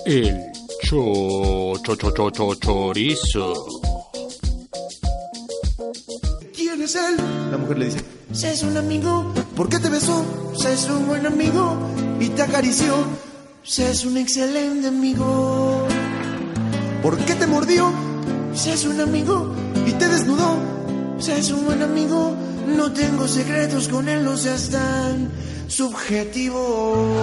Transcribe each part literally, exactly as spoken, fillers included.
El cho, cho, cho, cho, cho, chorizo. ¿Quién es él? La mujer le dice: "Se es un amigo". ¿Por qué te besó? Se es un buen amigo. Y te acarició. Se es un excelente amigo. ¿Por qué te mordió? Se es un amigo. Y te desnudó. Se es un buen amigo. No tengo secretos con él, no seas tan subjetivo.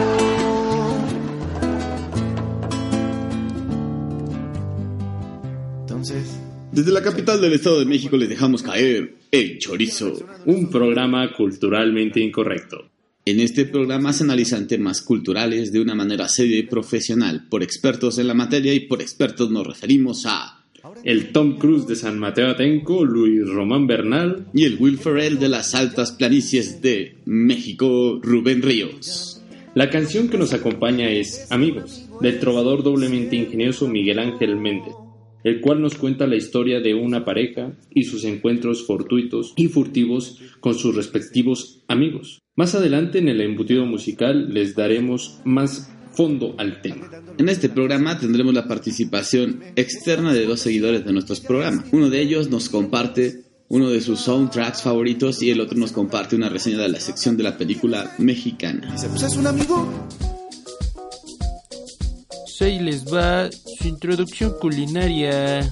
Entonces, desde la capital del Estado de México les dejamos caer El Chorizo, un programa culturalmente incorrecto. En este programa se analizan temas culturales de una manera seria y profesional, por expertos en la materia, y por expertos nos referimos a el Tom Cruise de San Mateo Atenco, Luis Román Bernal, y el Will Ferrell de las altas planicies de México, Rubén Ríos. La canción que nos acompaña es Amigos, del trovador doblemente ingenioso Miguel Ángel Méndez, el cual nos cuenta la historia de una pareja y sus encuentros fortuitos y furtivos con sus respectivos amigos. Más adelante en el embutido musical les daremos más fondo al tema. En este programa tendremos la participación externa de dos seguidores de nuestros programas. Uno de ellos nos comparte uno de sus soundtracks favoritos y el otro nos comparte una reseña de la sección de la película mexicana. dice: "Pues es un amigo". Ahí les va su introducción culinaria.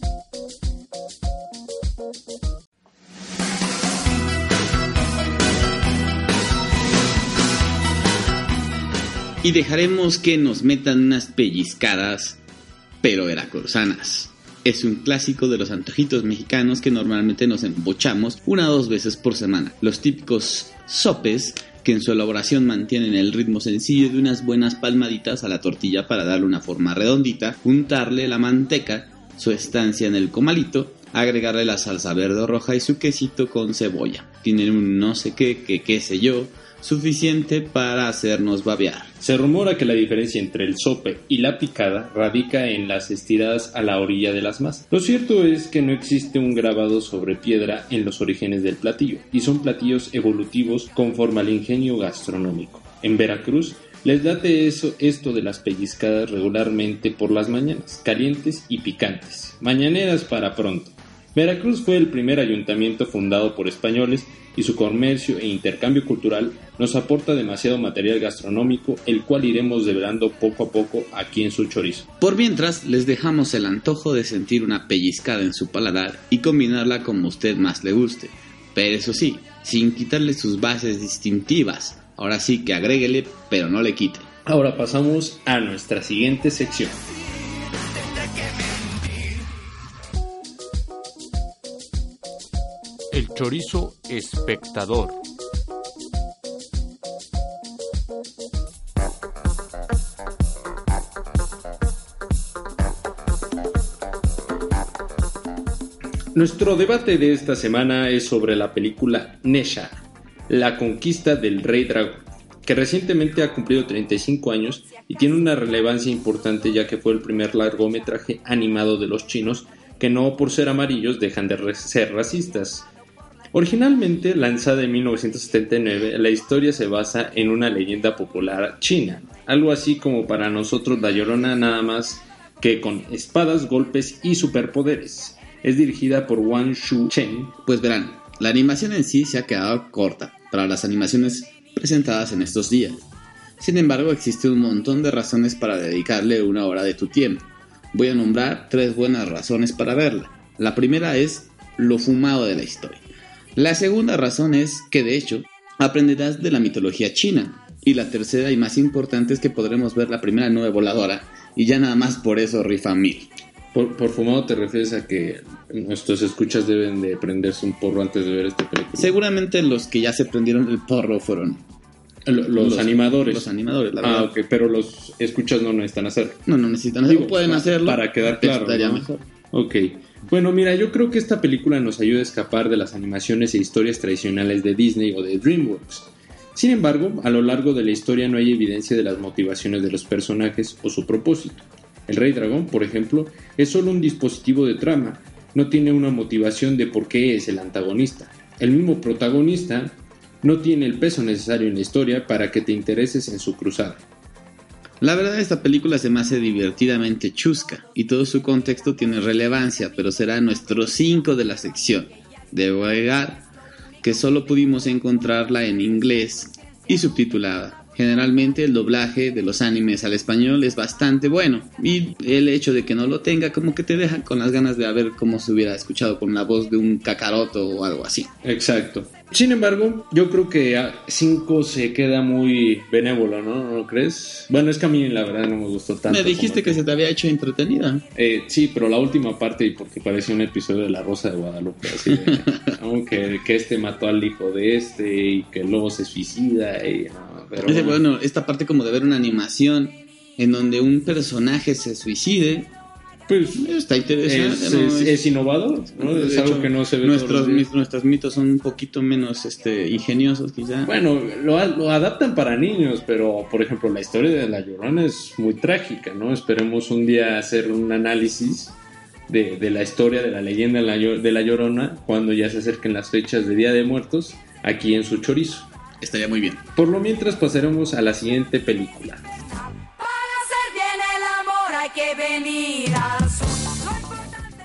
Y dejaremos que nos metan unas pellizcadas, pero veracruzanas. Es un clásico de los antojitos mexicanos que normalmente nos embochamos una o dos veces por semana. Los típicos sopes que en su elaboración mantienen el ritmo sencillo de unas buenas palmaditas a la tortilla para darle una forma redondita, untarle la manteca, su estancia en el comalito, agregarle la salsa verde o roja y su quesito con cebolla. Tienen un no sé qué, que qué sé yo, suficiente para hacernos babear. Se rumora que la diferencia entre el sope y la picada radica en las estiradas a la orilla de las masas. Lo cierto es que no existe un grabado sobre piedra en los orígenes del platillo, y son platillos evolutivos conforme al ingenio gastronómico. En Veracruz les late eso, esto de las pellizcadas regularmente por las mañanas, calientes y picantes, mañaneras para pronto. Veracruz fue el primer ayuntamiento fundado por españoles y su comercio e intercambio cultural nos aporta demasiado material gastronómico, el cual iremos develando poco a poco aquí en su chorizo. Por mientras, les dejamos el antojo de sentir una pellizcada en su paladar y combinarla como a usted más le guste, pero eso sí, sin quitarle sus bases distintivas. Ahora sí que agréguele, pero no le quite. Ahora pasamos a nuestra siguiente sección. El chorizo espectador. Nuestro debate de esta semana es sobre la película Nesha, la conquista del Rey Dragón, que recientemente ha cumplido treinta y cinco años y tiene una relevancia importante ya que fue el primer largometraje animado de los chinos que no por ser amarillos dejan de ser racistas. Originalmente lanzada en mil novecientos setenta y nueve, la historia se basa en una leyenda popular china, algo así como para nosotros La Llorona, nada más que con espadas, golpes y superpoderes. Es dirigida por Wang Shu-chen. Pues verán, la animación en sí se ha quedado corta para las animaciones presentadas en estos días. Sin embargo, existe un montón de razones para dedicarle una hora de tu tiempo. Voy a nombrar tres buenas razones para verla. La primera es lo fumado de la historia. La segunda razón es que, de hecho, aprenderás de la mitología china. Y la tercera y más importante es que podremos ver la primera nube voladora y ya nada más por eso rifa mil. Por, por fumado te refieres a que nuestros escuchas deben de prenderse un porro antes de ver esta película. Seguramente los que ya se prendieron el porro fueron los, los, los animadores. Los animadores, la verdad. Ah, ok, pero los escuchas no necesitan hacerlo. No, no necesitan hacerlo, pueden hacerlo. Para quedar claro, estaría ¿no? mejor. Ok. Bueno, mira, yo creo que esta película nos ayuda a escapar de las animaciones e historias tradicionales de Disney o de DreamWorks. Sin embargo, a lo largo de la historia no hay evidencia de las motivaciones de los personajes o su propósito. El Rey Dragón, por ejemplo, es solo un dispositivo de trama, no tiene una motivación de por qué es el antagonista. El mismo protagonista no tiene el peso necesario en la historia para que te intereses en su cruzada. La verdad, esta película se me hace divertidamente chusca y todo su contexto tiene relevancia, pero será nuestro cinco de la sección. Debo agregar que solo pudimos encontrarla en inglés y subtitulada. Generalmente el doblaje de los animes al español es bastante bueno y el hecho de que no lo tenga como que te deja con las ganas de ver cómo se hubiera escuchado con la voz de un Kakaroto o algo así. Exacto. Sin embargo, yo creo que cinco se queda muy benévolo, ¿no? ¿No crees? Bueno, es que a mí la verdad no me gustó tanto. Me dijiste que que se te había hecho entretenida. Eh, sí, pero la última parte, y porque parecía un episodio de La Rosa de Guadalupe, así de, ¿no? que, que este mató al hijo de este y que luego se suicida y... ¿no? Pero Ese, bueno, esta parte como de ver una animación en donde un personaje se suicide, pues está interesante. es, ¿no? es, es, es innovador, ¿no? de Es hecho, algo que no se ve nuestros, todos los días. nuestros mitos son un poquito menos este, ingeniosos quizá. Bueno, lo, lo adaptan para niños, pero por ejemplo la historia de La Llorona es muy trágica, ¿no? Esperemos un día hacer un análisis de, de la historia, de la leyenda de la, de la Llorona cuando ya se acerquen las fechas de Día de Muertos aquí en su chorizo. Estaría muy bien. Por lo mientras pasaremos a la siguiente película. Para hacer bien el amor hay que venir al sur. Lo importante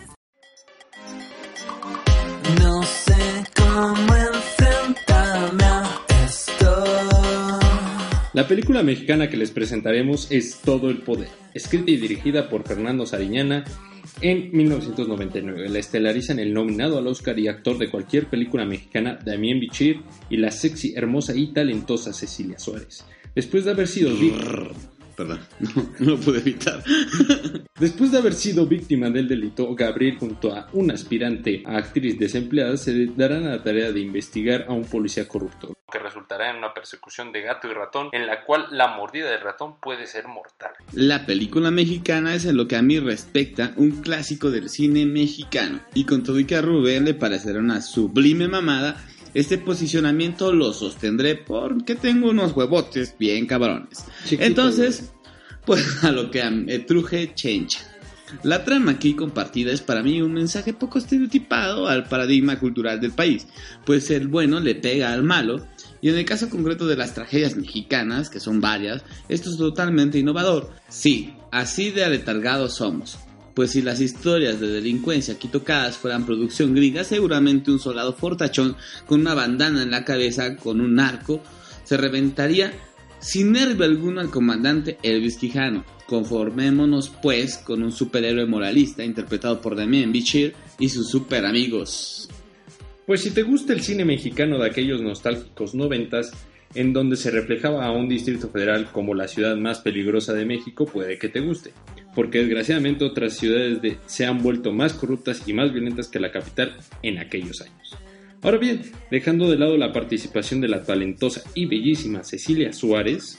es... No sé cómo enfrentarme a esto. La película mexicana que les presentaremos es Todo el Poder, escrita y dirigida por Fernando Sariñana en mil novecientos noventa y nueve. La estelarizan el nominado al Oscar y actor de cualquier película mexicana Damián Bichir y la sexy, hermosa y talentosa Cecilia Suárez. Después de haber sido víctima... Perdón, no, no lo pude evitar. Después de haber sido víctima del delito, Gabriel junto a una aspirante a actriz desempleada se darán a la tarea de investigar a un policía corrupto, que resultará en una persecución de gato y ratón en la cual la mordida del ratón puede ser mortal. La película mexicana es, en lo que a mí respecta, un clásico del cine mexicano, y con todo y que a Rubén le parecerá una sublime mamada, este posicionamiento lo sostendré porque tengo unos huevotes bien cabrones. Chiquito, Entonces, pues a lo que me truje chencha. La trama aquí compartida es para mí un mensaje poco estereotipado al paradigma cultural del país, pues el bueno le pega al malo, y en el caso concreto de las tragedias mexicanas, que son varias, esto es totalmente innovador. Sí, así de aletargados somos. Pues si las historias de delincuencia aquí tocadas fueran producción gringa, seguramente un soldado fortachón con una bandana en la cabeza, con un arco, se reventaría sin nervio alguno al comandante Elvis Quijano. Conformémonos pues con un superhéroe moralista interpretado por Damián Bichir y sus super amigos. Pues si te gusta el cine mexicano de aquellos nostálgicos noventas, en donde se reflejaba a un distrito federal como la ciudad más peligrosa de México, puede que te guste, porque desgraciadamente otras ciudades de, se han vuelto más corruptas y más violentas que la capital en aquellos años. Ahora bien, dejando de lado la participación de la talentosa y bellísima Cecilia Suárez,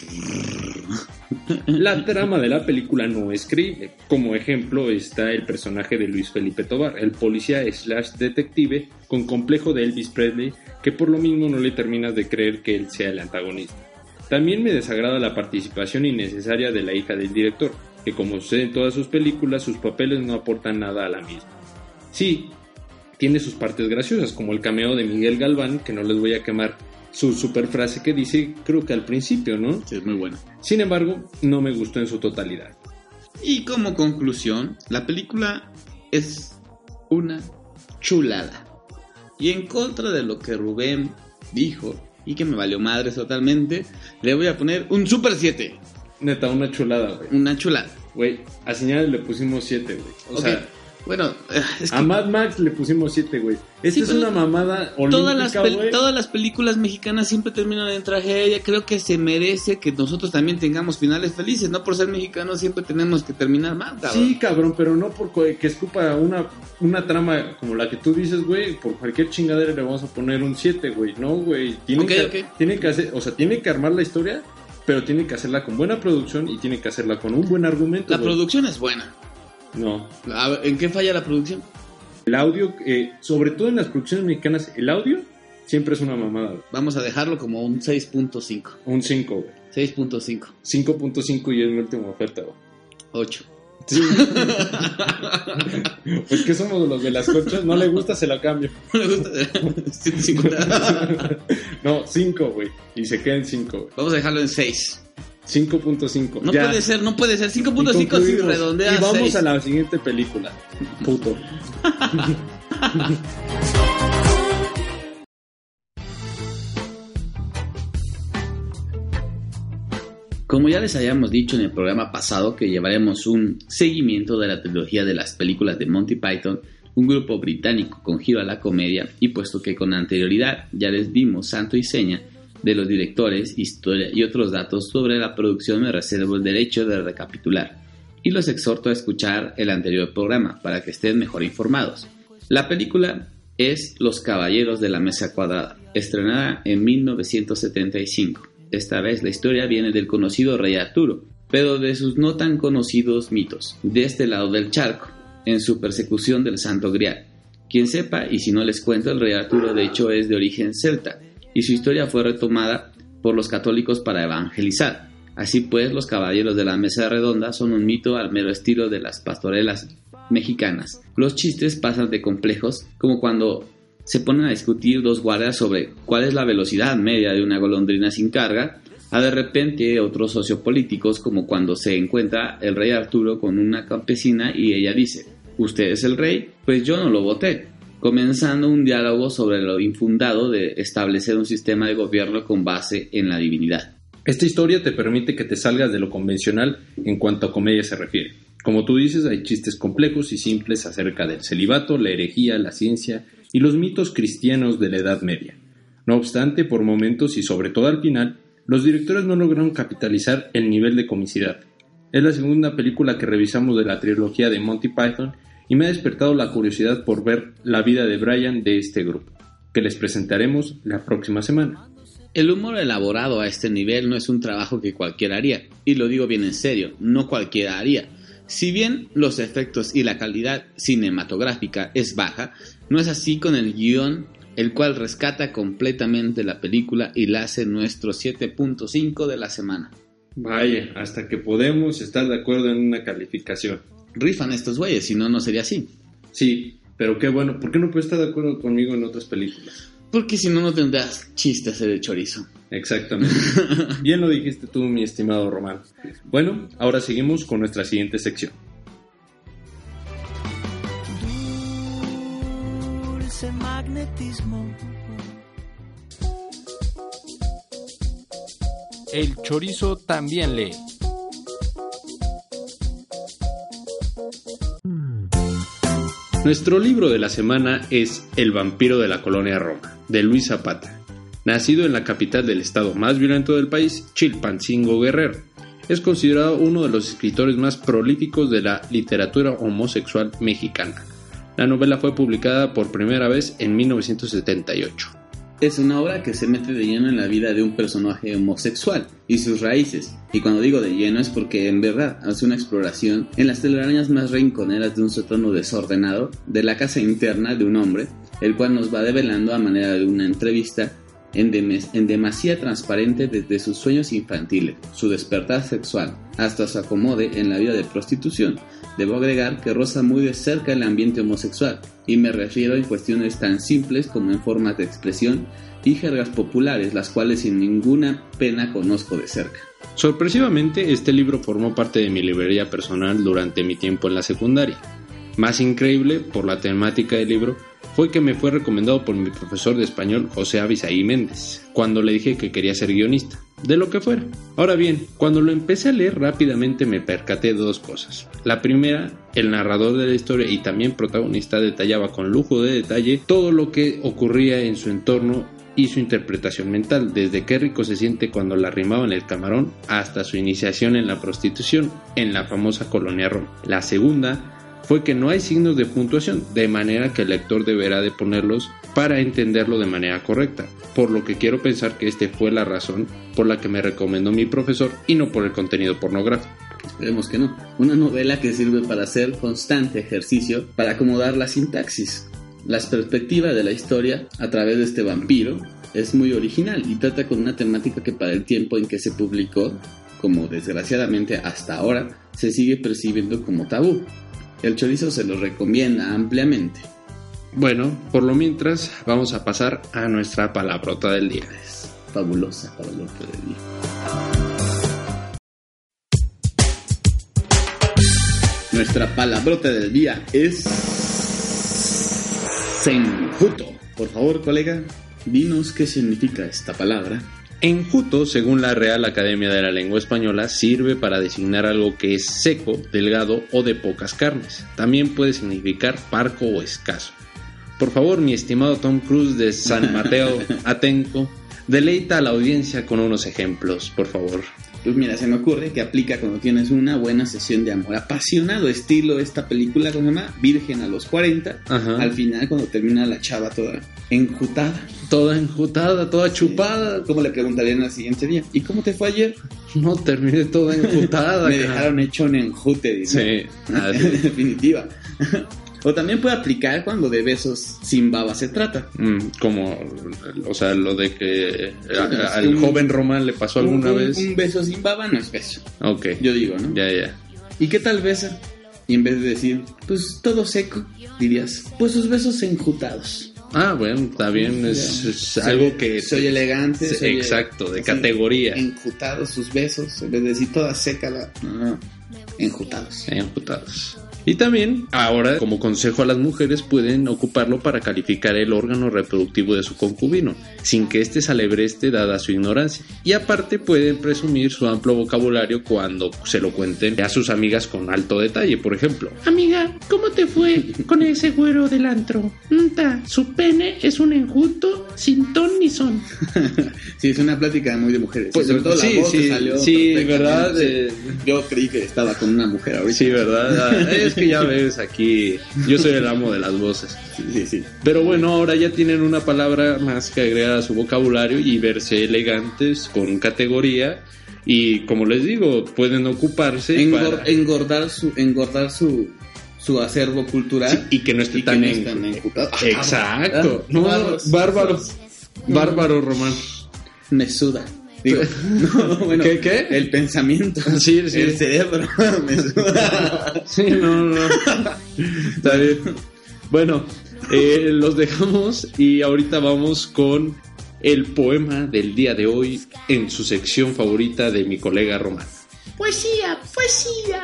la trama de la película no es creíble. Como ejemplo está el personaje de Luis Felipe Tobar, el policía slash detective con complejo de Elvis Presley, que por lo mismo no le terminas de creer que él sea el antagonista. También me desagrada la participación innecesaria de la hija del director, que como sucede en todas sus películas, sus papeles no aportan nada a la misma. Sí, tiene sus partes graciosas, como el cameo de Miguel Galván, que no les voy a quemar su super frase que dice, creo que al principio, ¿no? Sí, es muy bueno. Sin embargo, no me gustó en su totalidad. Y como conclusión, la película es una chulada. Y en contra de lo que Rubén dijo, y que me valió madres totalmente, le voy a poner un super siete. Neta, una chulada, güey. Una chulada. Güey, a Señales le pusimos siete, güey. O Okay. sea, bueno, es que a Mad Max le pusimos siete, güey. Esta Sí, es pero una mamada todas las, olímpica, pel- güey. todas las películas mexicanas siempre terminan en tragedia. Creo que se merece que nosotros también tengamos finales felices. No por ser mexicanos siempre tenemos que terminar mal, cabrón. Sí, cabrón, pero no por co- que escupa una, una trama como la que tú dices, güey. Por cualquier chingadera le vamos a poner un siete, güey. No, güey. Tienen, Ok, que, ok. tienen que hacer, o sea, tiene que armar la historia, pero tiene que hacerla con buena producción y tiene que hacerla con un buen argumento. La güey. producción es buena. No. A ver, ¿en qué falla la producción? El audio, eh, sobre todo en las producciones mexicanas, el audio siempre es una mamada, güey. Vamos a dejarlo como un seis punto cinco. Un cinco, güey. seis punto cinco. cinco punto cinco y es mi última oferta, güey. ocho. Sí. Pues que somos los de las conchas, no le gusta, se la cambio. No le gusta. ciento cincuenta. No, cinco, güey. Y se queda en cinco, güey. Vamos a dejarlo en seis. cinco punto cinco. No ya. puede ser, no puede ser. cinco punto Y cinco si concluimos. redondeas Y vamos seis. a la siguiente película. Puto. Como ya les habíamos dicho en el programa pasado que llevaremos un seguimiento de la trilogía de las películas de Monty Python, un grupo británico con giro a la comedia, y puesto que con anterioridad ya les dimos santo y seña de los directores, historia y otros datos sobre la producción, me reservo el derecho de recapitular y los exhorto a escuchar el anterior programa para que estén mejor informados. La película es Los Caballeros de la Mesa Cuadrada, estrenada en mil novecientos setenta y cinco. Esta vez la historia viene del conocido Rey Arturo, pero de sus no tan conocidos mitos, de este lado del charco, en su persecución del Santo Grial. Quien sepa, y si no les cuento, el Rey Arturo de hecho es de origen celta, y su historia fue retomada por los católicos para evangelizar. Así pues, los Caballeros de la Mesa Redonda son un mito al mero estilo de las pastorelas mexicanas. Los chistes pasan de complejos, como cuando se ponen a discutir dos guardias sobre cuál es la velocidad media de una golondrina sin carga, a de repente otros sociopolíticos, como cuando se encuentra el Rey Arturo con una campesina y ella dice: ¿usted es el rey? Pues yo no lo voté, comenzando un diálogo sobre lo infundado de establecer un sistema de gobierno con base en la divinidad. Esta historia te permite que te salgas de lo convencional en cuanto a comedia se refiere. Como tú dices, hay chistes complejos y simples acerca del celibato, la herejía, la ciencia y los mitos cristianos de la Edad Media. No obstante, por momentos y sobre todo al final, los directores no lograron capitalizar el nivel de comicidad. Es la segunda película que revisamos de la trilogía de Monty Python y me ha despertado la curiosidad por ver la vida de Brian de este grupo, que les presentaremos la próxima semana. El humor elaborado a este nivel no es un trabajo que cualquiera haría, y lo digo bien en serio, no cualquiera haría. Si bien los efectos y la calidad cinematográfica es baja, no es así con el guión, el cual rescata completamente la película y la hace nuestro siete punto cinco de la semana. Vaya, hasta que podemos estar de acuerdo en una calificación. Rifan estos güeyes, si no, no sería así. Sí, pero qué bueno, ¿por qué no puedes estar de acuerdo conmigo en otras películas? Porque si no, no tendrás chiste hacer el chorizo. Exactamente. Bien lo dijiste tú, mi estimado Román. Bueno, ahora seguimos con nuestra siguiente sección. Dulce magnetismo. El chorizo también lee. Nuestro libro de la semana es El vampiro de la colonia Roma, de Luis Zapata. Nacido en la capital del estado más violento del país, Chilpancingo, Guerrero, es considerado uno de los escritores más prolíficos de la literatura homosexual mexicana. La novela fue publicada por primera vez en mil novecientos setenta y ocho. Es una obra que se mete de lleno en la vida de un personaje homosexual y sus raíces. Y cuando digo de lleno es porque en verdad hace una exploración en las telarañas más rinconeras de un sótano desordenado, de la casa interna de un hombre, el cual nos va develando a manera de una entrevista en, demes, en demasía transparente desde sus sueños infantiles, su despertar sexual, hasta su acomode en la vida de prostitución. Debo agregar que roza muy de cerca el ambiente homosexual, y me refiero en cuestiones tan simples como en formas de expresión y jergas populares, las cuales sin ninguna pena conozco de cerca. Sorpresivamente, este libro formó parte de mi librería personal durante mi tiempo en la secundaria. Más increíble, por la temática del libro, fue que me fue recomendado por mi profesor de español, José Abisaí Méndez, cuando le dije que quería ser guionista, de lo que fuera. Ahora bien, cuando lo empecé a leer rápidamente me percaté de dos cosas. La primera, el narrador de la historia y también protagonista detallaba con lujo de detalle todo lo que ocurría en su entorno y su interpretación mental, desde qué rico se siente cuando la arrimaban el camarón hasta su iniciación en la prostitución en la famosa colonia Roma. La segunda fue que no hay signos de puntuación, de manera que el lector deberá de ponerlos para entenderlo de manera correcta, por lo que quiero pensar que esta fue la razón por la que me recomendó mi profesor y no por el contenido pornográfico. Esperemos que no. Una novela que sirve para hacer constante ejercicio para acomodar la sintaxis. La perspectiva de la historia a través de este vampiro es muy original y trata con una temática que para el tiempo en que se publicó, como desgraciadamente hasta ahora, se sigue percibiendo como tabú. El chorizo se lo recomienda ampliamente. Bueno, por lo mientras vamos a pasar a nuestra palabrota del día. Es fabulosa palabrota del día. Nuestra palabrota del día es Senjuto. Por favor, colega, dinos qué significa esta palabra. Enjuto, según la Real Academia de la Lengua Española, sirve para designar algo que es seco, delgado o de pocas carnes. También puede significar parco o escaso. Por favor, mi estimado Tom Cruise de San Mateo Atenco, deleita a la audiencia con unos ejemplos, por favor. Pues mira, se me ocurre que aplica cuando tienes una buena sesión de amor apasionado, estilo esta película que se llama Virgen a los cuarenta. Ajá. Al final, cuando termina la chava toda enjutada. Toda enjutada, toda chupada. ¿Cómo le preguntarían al siguiente día? ¿Y cómo te fue ayer? No, terminé toda enjutada. Me dejaron hecho un enjute, dice. Sí. En definitiva. O también puede aplicar cuando de besos sin baba se trata. Mm, como, o sea, lo de que a, al un, joven Román le pasó alguna un, vez. Un beso sin baba no es beso. Ok. Yo digo, ¿no? Ya, ya. ¿Y qué tal besa? Y en vez de decir, pues todo seco, dirías, pues sus besos enjutados. Ah, bueno, está bien, es, es soy, algo que... Soy elegante. Soy, exacto, de categoría. Enjutados sus besos, en vez de decir toda seca la... No, no, enjutados. Enjutados. Y también, ahora, como consejo a las mujeres, pueden ocuparlo para calificar el órgano reproductivo de su concubino, sin que éste se alebreste dada su ignorancia. Y aparte pueden presumir su amplio vocabulario cuando se lo cuenten a sus amigas con alto detalle, por ejemplo. Amiga, ¿cómo te fue con ese güero del antro? Nta, su pene es un enjuto sin ton ni son. Sí, es una plática muy de mujeres. Pues, sobre todo sí, la voz sí, que salió. Sí, ¿verdad? Sí. Yo creí que estaba con una mujer ahorita. Sí, ¿verdad? Es que ya ves, aquí yo soy el amo de las voces. Sí, sí, sí. Pero bueno, ahora ya tienen una palabra más que agregar a su vocabulario y verse elegantes, con categoría. Y como les digo, pueden ocuparse Engor- para... engordar su engordar su su acervo cultural. Sí, y que no esté tan, no en... tan enjutado. Exacto. Ah, no, bárbaros. Bárbaro. Bárbaro, Román. Me suda. Digo, no, bueno, ¿Qué, qué? El pensamiento. Sí, sí. El cerebro me suda. Sí, no, no. Está bien. Bueno, eh, los dejamos y ahorita vamos con el poema del día de hoy en su sección favorita de mi colega Román. Poesía, poesía.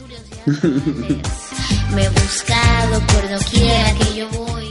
Me he buscado por doquiera que yo voy.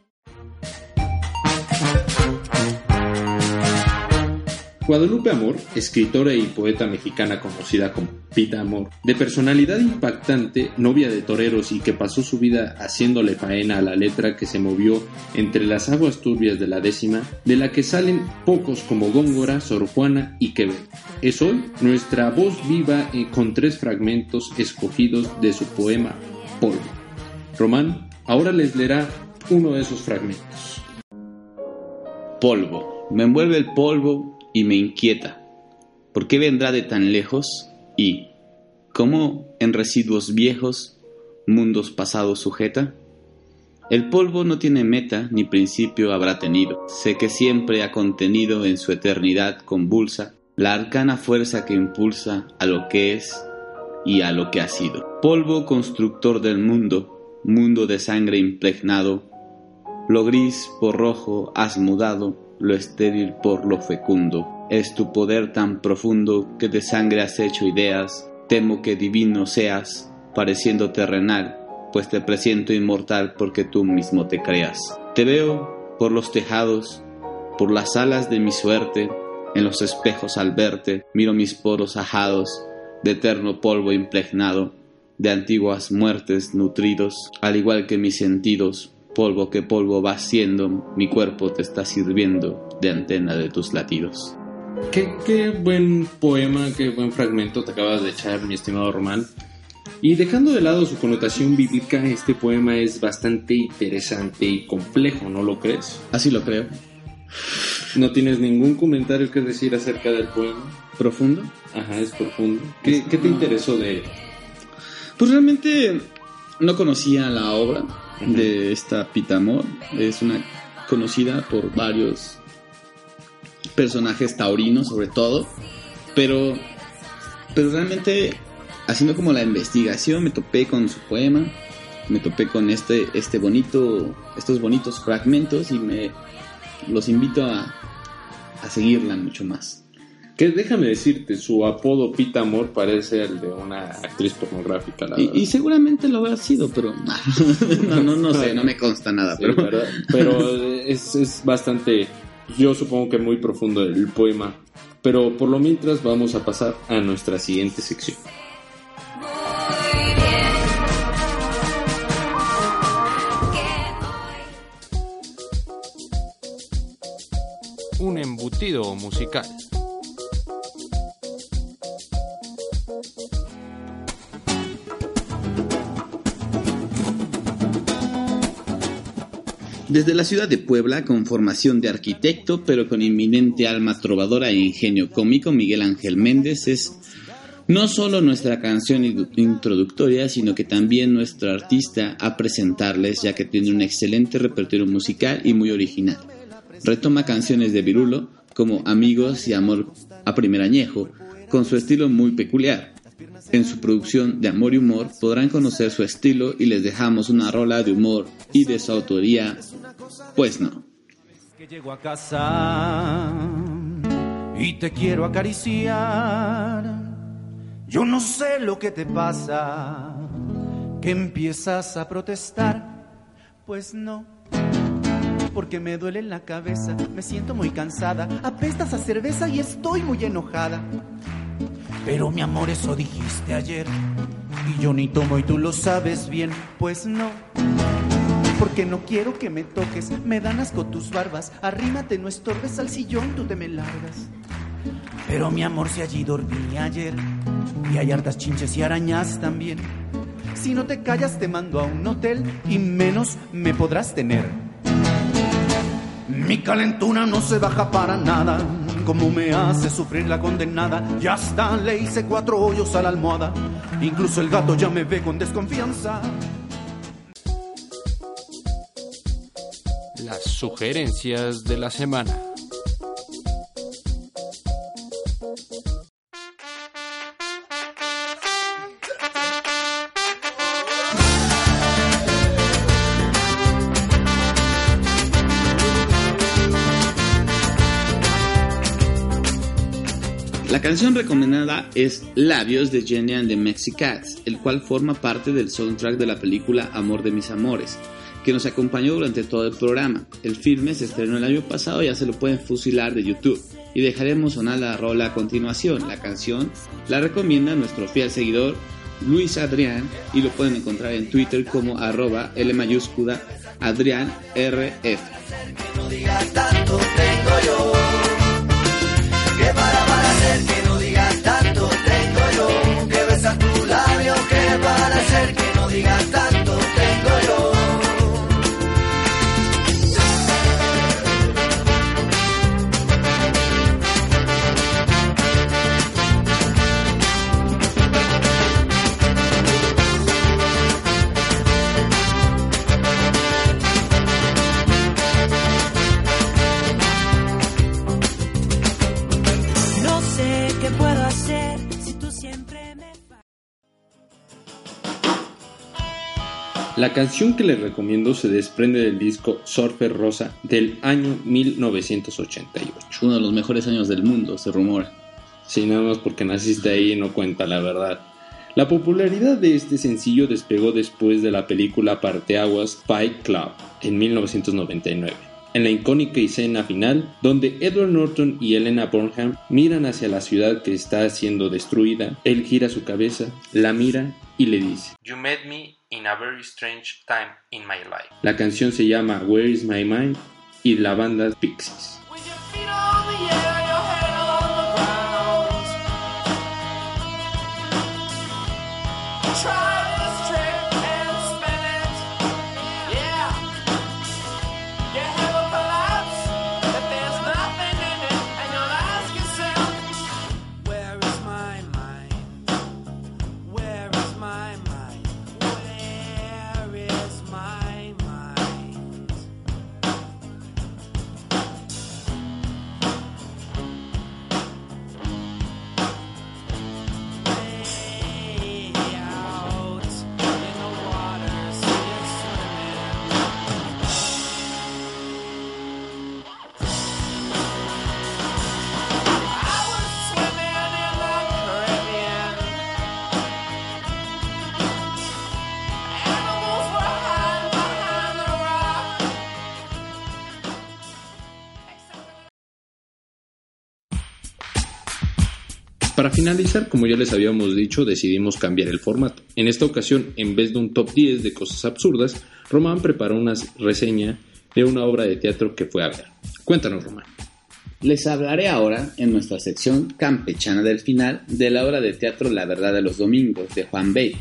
Guadalupe Amor, escritora y poeta mexicana conocida como Pita Amor, de personalidad impactante, novia de toreros y que pasó su vida haciéndole faena a la letra que se movió entre las aguas turbias de la décima, de la que salen pocos como Góngora, Sor Juana y Quevedo. Es hoy nuestra voz viva con tres fragmentos escogidos de su poema Polvo. Román ahora les leerá uno de esos fragmentos. Polvo. Me envuelve el polvo y me inquieta. ¿Por qué vendrá de tan lejos? Y, ¿cómo en residuos viejos, mundos pasados sujeta? El polvo no tiene meta ni principio habrá tenido. Sé que siempre ha contenido en su eternidad convulsa la arcana fuerza que impulsa a lo que es y a lo que ha sido. Polvo constructor del mundo, mundo de sangre impregnado, lo gris por rojo has mudado, lo estéril por lo fecundo. Es tu poder tan profundo que de sangre has hecho ideas. Temo que divino seas, pareciendo terrenal, pues te presiento inmortal porque tú mismo te creas. Te veo por los tejados, por las alas de mi suerte, en los espejos al verte, miro mis poros ajados, de eterno polvo impregnado, de antiguas muertes nutridos, al igual que mis sentidos. Polvo que polvo vas siendo, mi cuerpo te está sirviendo de antena de tus latidos. Qué, qué buen poema, qué buen fragmento te acabas de echar, mi estimado Román. Y dejando de lado su connotación bíblica, este poema es bastante interesante y complejo, ¿no lo crees? Así lo creo. ¿No tienes ningún comentario que decir acerca del poema? ¿Profundo? Ajá, es profundo. ¿Qué, qué te interesó de él? Pues realmente no conocía la obra de esta Pita Amor. Es una conocida por varios personajes taurinos sobre todo, pero pero realmente haciendo como la investigación me topé con su poema, me topé con este este bonito estos bonitos fragmentos y me los invito a a seguirla mucho más. Que déjame decirte, su apodo Pita Amor parece el de una actriz pornográfica, la y, verdad. y seguramente lo habrá sido, pero no, no, no sé, no me consta nada. Sí, pero ¿verdad? Pero es, es bastante, yo supongo que muy profundo el poema. Pero por lo mientras vamos a pasar a nuestra siguiente sección. Un embutido musical. Desde la ciudad de Puebla, con formación de arquitecto, pero con inminente alma trovadora e ingenio cómico, Miguel Ángel Méndez es no solo nuestra canción introductoria, sino que también nuestro artista a presentarles, ya que tiene un excelente repertorio musical y muy original. Retoma canciones de Virulo, como Amigos y Amor a Primer Añejo, con su estilo muy peculiar. En su producción de Amor y Humor podrán conocer su estilo y les dejamos una rola de humor y de su autoría, Pues No. Que llego a casa y te quiero acariciar. Yo no sé lo que te pasa, que empiezas a protestar. Pues no, porque me duele la cabeza, me siento muy cansada, apestas a cerveza y estoy muy enojada. Pero mi amor, eso dijiste ayer, y yo ni tomo y tú lo sabes bien. Pues no, porque no quiero que me toques, me dan asco tus barbas, arrímate, no estorbes al sillón, tú te me largas. Pero mi amor, si allí dormí ayer, y hay hartas chinches y arañas también. Si no te callas te mando a un hotel, y menos me podrás tener. Mi calentura no se baja para nada, como me hace sufrir la condenada. Ya hasta le hice cuatro hoyos a la almohada, incluso el gato ya me ve con desconfianza. Las sugerencias de la semana. La canción recomendada es Labios de Jenny and the Mexicats, el cual forma parte del soundtrack de la película Amor de mis amores, que nos acompañó durante todo el programa. El filme se estrenó el año pasado, ya se lo pueden fusilar de YouTube, y dejaremos sonar la rola a continuación. La canción la recomienda nuestro fiel seguidor Luis Adrián, y lo pueden encontrar en Twitter como arroba L mayúscula Adrián R F. Que no digas tanto tengo yo, que para para hacer que no digas tanto tengo yo, que besas tu labio, que para hacer que no digas tanto tengo yo. La canción que les recomiendo se desprende del disco Surfer Rosa del año mil novecientos ochenta y ocho. Uno de los mejores años del mundo, se rumora. Sí, nada más porque naciste ahí no cuenta la verdad. La popularidad de este sencillo despegó después de la película Parteaguas Fight Club en mil novecientos noventa y nueve. En la icónica escena final, donde Edward Norton y Helena Bonham miran hacia la ciudad que está siendo destruida, él gira su cabeza, la mira y le dice: You met me in a very strange time in my life. La canción se llama Where is my mind y la banda es Pixies. Para finalizar, como ya les habíamos dicho, decidimos cambiar el formato. En esta ocasión, en vez de un top diez de cosas absurdas, Román preparó una reseña de una obra de teatro que fue a ver. Cuéntanos, Román. Les hablaré ahora, en nuestra sección campechana del final, de la obra de teatro La verdad de los domingos, de Juan Bey.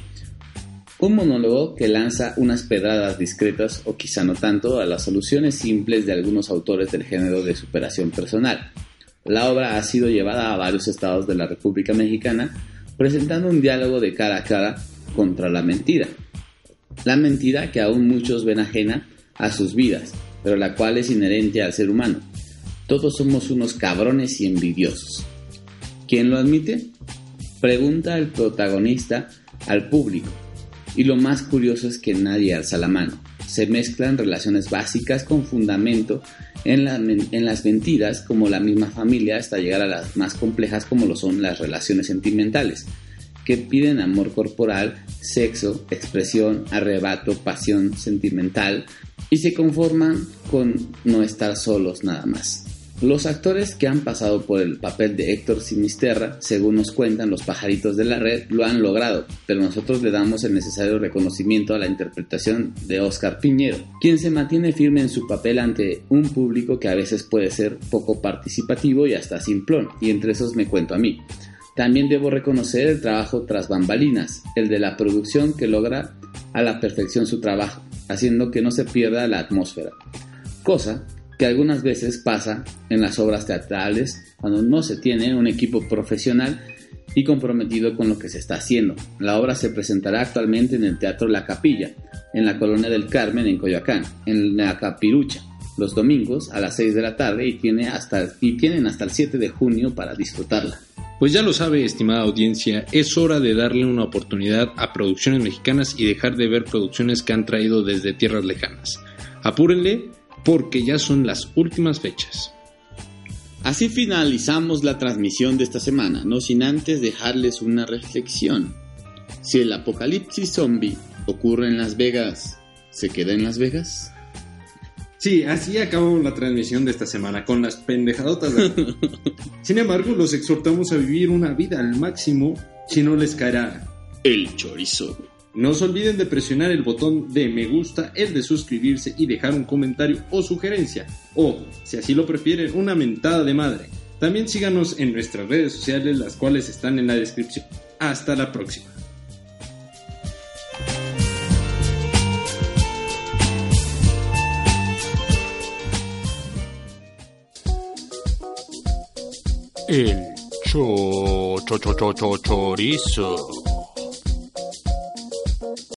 Un monólogo que lanza unas pedradas discretas, o quizá no tanto, a las soluciones simples de algunos autores del género de superación personal. La obra ha sido llevada a varios estados de la República Mexicana, presentando un diálogo de cara a cara contra la mentira. La mentira que aún muchos ven ajena a sus vidas, pero la cual es inherente al ser humano. Todos somos unos cabrones y envidiosos. ¿Quién lo admite? Pregunta el protagonista al público. Y lo más curioso es que nadie alza la mano. Se mezclan relaciones básicas con fundamento en, la, en las mentiras, como la misma familia, hasta llegar a las más complejas como lo son las relaciones sentimentales, que piden amor corporal, sexo, expresión, arrebato, pasión sentimental, y se conforman con no estar solos nada más. Los actores que han pasado por el papel de Héctor Sinisterra, según nos cuentan los pajaritos de la red, lo han logrado, pero nosotros le damos el necesario reconocimiento a la interpretación de Óscar Piñero, quien se mantiene firme en su papel ante un público que a veces puede ser poco participativo y hasta simplón, y entre esos me cuento a mí. También debo reconocer el trabajo tras bambalinas, el de la producción que logra a la perfección su trabajo, haciendo que no se pierda la atmósfera, cosa que algunas veces pasa en las obras teatrales cuando no se tiene un equipo profesional y comprometido con lo que se está haciendo. La obra se presentará actualmente en el Teatro La Capilla, en la Colonia del Carmen, en Coyoacán, en la Capirucha, los domingos a las seis de la tarde y, tiene hasta, y tienen hasta el siete de junio para disfrutarla. Pues ya lo sabe, estimada audiencia, es hora de darle una oportunidad a producciones mexicanas y dejar de ver producciones que han traído desde tierras lejanas. Apúrenle, porque ya son las últimas fechas. Así finalizamos la transmisión de esta semana, no sin antes dejarles una reflexión. Si el apocalipsis zombie ocurre en Las Vegas, ¿se queda en Las Vegas? Sí, así acabamos la transmisión de esta semana, con las pendejadotas de... Sin embargo, los exhortamos a vivir una vida al máximo, si no les caerá el chorizo. No se olviden de presionar el botón de me gusta, el de suscribirse y dejar un comentario o sugerencia. O, si así lo prefieren, una mentada de madre. También síganos en nuestras redes sociales, las cuales están en la descripción. Hasta la próxima. El cho, cho, cho, cho, cho, chorizo.